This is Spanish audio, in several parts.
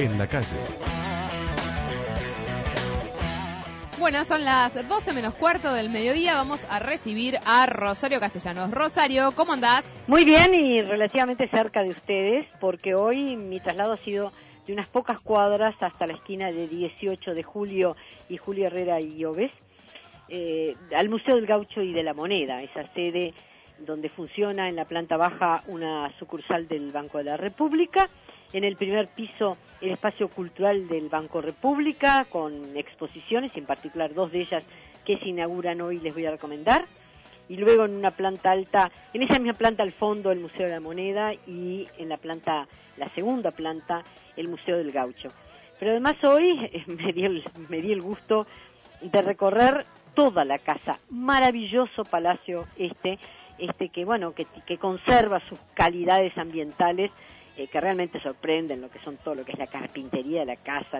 en la calle. Bueno, son las 12 menos cuarto del mediodía. Vamos a recibir a Rosario Castellanos. Rosario, ¿cómo andás? Muy bien y relativamente cerca de ustedes, porque hoy mi traslado ha sido de unas pocas cuadras hasta la esquina de 18 de julio y Julio Herrera y Oves, al Museo del Gaucho y de la Moneda, esa sede donde funciona en la planta baja una sucursal del Banco de la República, en el primer piso el espacio cultural del Banco República con exposiciones, en particular dos de ellas que se inauguran hoy les voy a recomendar, y luego en una planta alta, en esa misma planta al fondo el Museo de la Moneda y en la segunda planta el Museo del Gaucho. Pero además hoy me di el gusto de recorrer toda la casa, maravilloso palacio que conserva sus calidades ambientales que realmente sorprenden, lo que son todo lo que es la carpintería de la casa,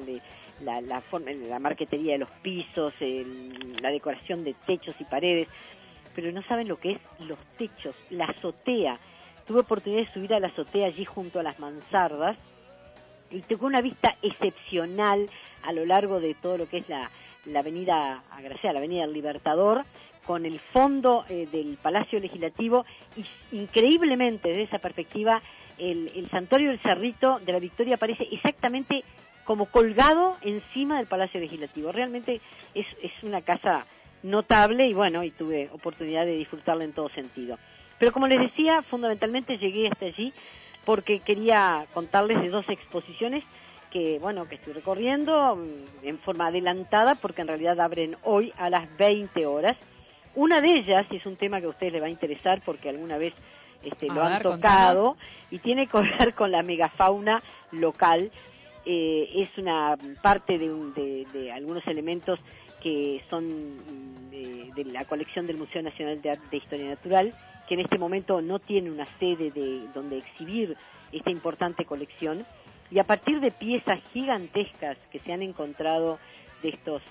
la marquetería de los pisos, la decoración de techos y paredes, pero no saben lo que es los techos, la azotea. Tuve oportunidad de subir a la azotea allí junto a las mansardas y tengo una vista excepcional a lo largo de todo lo que es la avenida Agraciada, la avenida del Libertador, con el fondo del Palacio Legislativo y increíblemente desde esa perspectiva el santuario del Cerrito de la Victoria aparece exactamente como colgado encima del Palacio Legislativo. Realmente es una casa notable y tuve oportunidad de disfrutarla en todo sentido. Pero como les decía, fundamentalmente llegué hasta allí porque quería contarles de dos exposiciones que estoy recorriendo en forma adelantada porque en realidad abren hoy a las 20 horas. Una de ellas, y es un tema que a ustedes les va a interesar porque alguna vez lo han tocado, y tiene que ver con la megafauna local. Es una parte de algunos elementos que son de la colección del Museo Nacional de Historia Natural, que en este momento no tiene una sede donde exhibir esta importante colección, y a partir de piezas gigantescas que se han encontrado de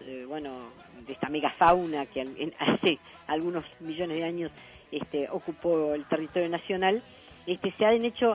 de esta megafauna que hace algunos millones de años ocupó el territorio nacional, se han hecho,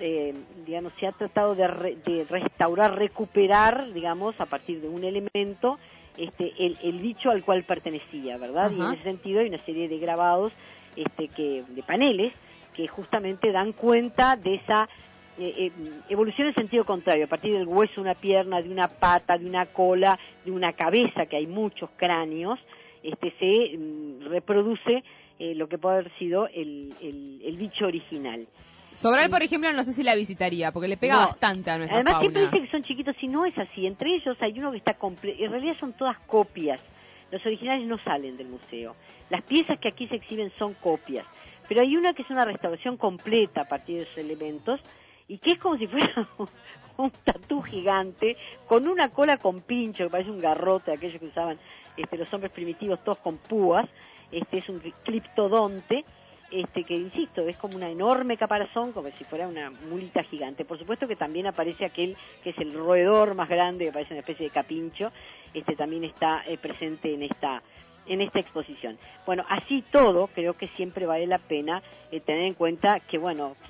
se ha tratado de restaurar, recuperar, a partir de un elemento, el bicho al cual pertenecía, ¿verdad? Ajá. Y en ese sentido hay una serie de grabados, de paneles, que justamente dan cuenta de esa evolución en sentido contrario, a partir del hueso de una pierna, de una pata, de una cola, de una cabeza, que hay muchos cráneos, se reproduce lo que puede haber sido el bicho original. Sobral, por ejemplo, no sé si la visitaría, porque le pega bastante a nuestra fauna. Además, siempre dice fauna. que son chiquitos, y no es así. Entre ellos hay uno que está completo. En realidad son todas copias. Los originales no salen del museo. Las piezas que aquí se exhiben son copias. Pero hay una que es una restauración completa a partir de esos elementos, y que es como si fuera un tatú gigante, con una cola con pincho, que parece un garrote, aquellos que usaban los hombres primitivos, todos con púas. Es un cliptodonte, que insisto, es como una enorme caparazón, como si fuera una mulita gigante. Por supuesto que también aparece aquel que es el roedor más grande, que parece una especie de capincho, también está presente en esta exposición. Bueno, así todo, creo que siempre vale la pena tener en cuenta que,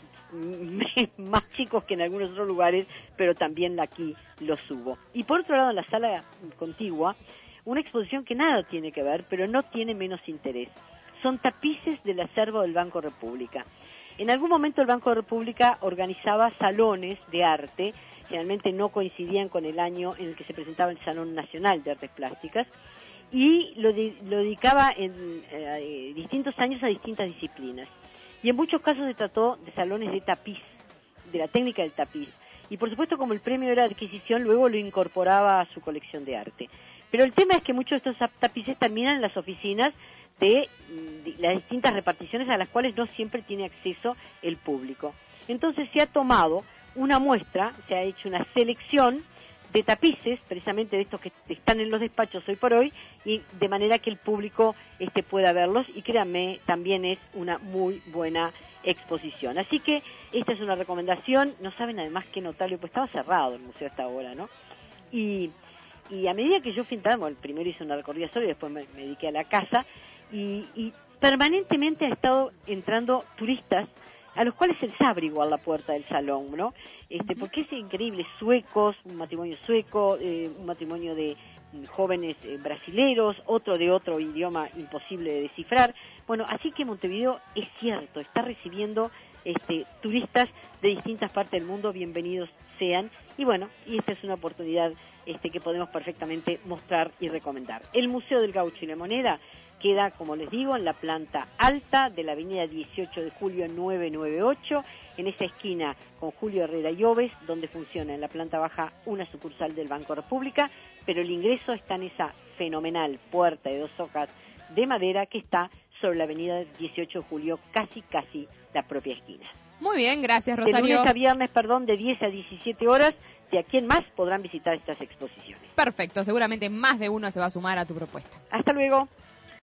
más chicos que en algunos otros lugares, pero también aquí los hubo. Y por otro lado, en la sala contigua, una exposición que nada tiene que ver, pero no tiene menos interés. Son tapices del acervo del Banco República. En algún momento el Banco República organizaba salones de arte, generalmente no coincidían con el año en el que se presentaba el Salón Nacional de Artes Plásticas, y lo dedicaba en distintos años a distintas disciplinas. Y en muchos casos se trató de salones de tapiz, de la técnica del tapiz. Y por supuesto, como el premio era adquisición, luego lo incorporaba a su colección de arte. Pero el tema es que muchos de estos tapices terminan en las oficinas de las distintas reparticiones a las cuales no siempre tiene acceso el público. Entonces se ha tomado una muestra, se ha hecho una selección de tapices, precisamente de estos que están en los despachos hoy por hoy, y de manera que el público pueda verlos, y créanme, también es una muy buena exposición. Así que esta es una recomendación. No saben además qué notable, pues estaba cerrado el museo hasta ahora, ¿no? Y a medida que yo fui entrando, primero hice una recorrida sola y después me dediqué a la casa, y permanentemente ha estado entrando turistas a los cuales se les abre igual la puerta del salón, ¿no? Porque es increíble, suecos, un matrimonio sueco, un matrimonio de jóvenes brasileros, otro de otro idioma imposible de descifrar. Bueno, así que Montevideo es cierto, está recibiendo turistas de distintas partes del mundo, bienvenidos sean, y bueno, y esta es una oportunidad que podemos perfectamente mostrar y recomendar. El Museo del Gaucho y la Moneda queda, como les digo, en la planta alta de la avenida 18 de Julio 998, en esa esquina con Julio Herrera y Oves, donde funciona en la planta baja una sucursal del Banco República, pero el ingreso está en esa fenomenal puerta de 2 hojas de madera que está sobre la avenida 18 de Julio, casi la propia esquina. Muy bien, gracias, Rosario. De lunes a viernes, de 10 a 17 horas, de aquí en más podrán visitar estas exposiciones. Perfecto, seguramente más de uno se va a sumar a tu propuesta. Hasta luego.